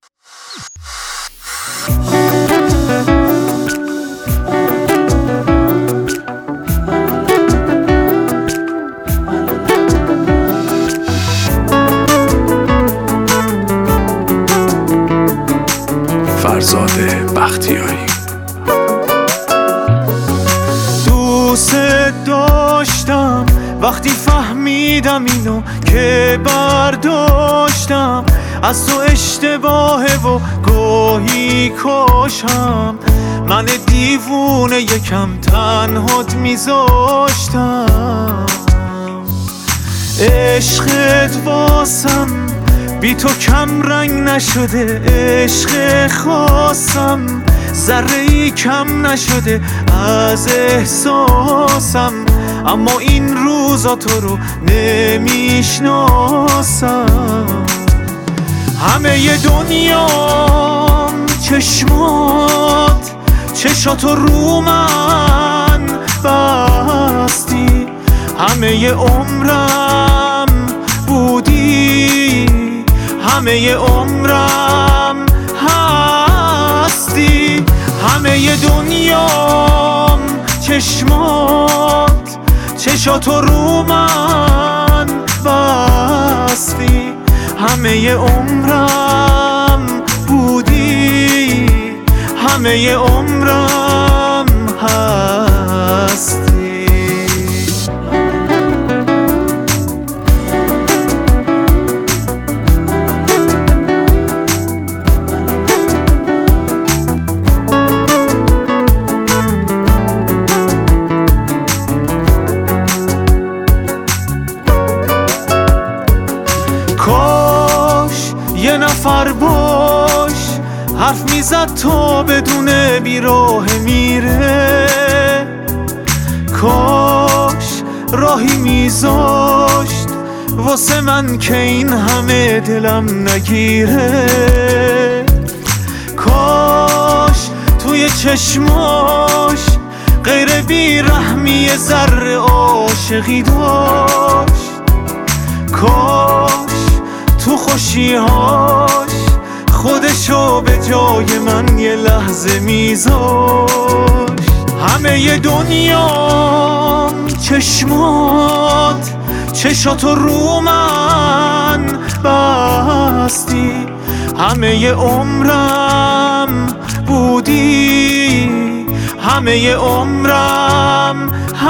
فرزاد بختیاری. دوست داشتم وقتی فهمیدم اینو که برداشتم از تو اشتباهه و گاهی کاشم من دیوونه یکم تنهات میذاشتم عشقت واسم بی تو کم رنگ نشده عشق خاصم ذره ای کم نشده از احساسم اما این روزا تو رو نمیشناسم همه ی دنیام چشاتو رو من بستی همه ی عمرم بودی همه ی عمرم هستی همه ی دنیام چشاتو رو من بستی همه ی عمرم بودی همه ی عمرم هستی کاش یه نفر باش حرف میزد تا بدون بیراه میره کاش راهی میذاشت واسه من که این همه دلم نگیره کاش توی چشماش غیر بیرحمی ذره عاشقی داشت کاش تو خوشیهاش خودشو به جای من یه لحظه میذاشت همه ی دنیام چشاتو رو من بستی همه ی عمرم بودی همه ی عمرم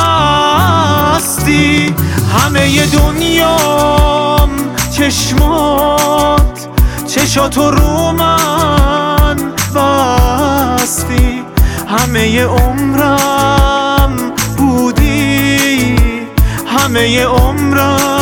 هستی همه ی دنیام چشاتو رو من بستی همه ی عمرم بودی همه ی عمرم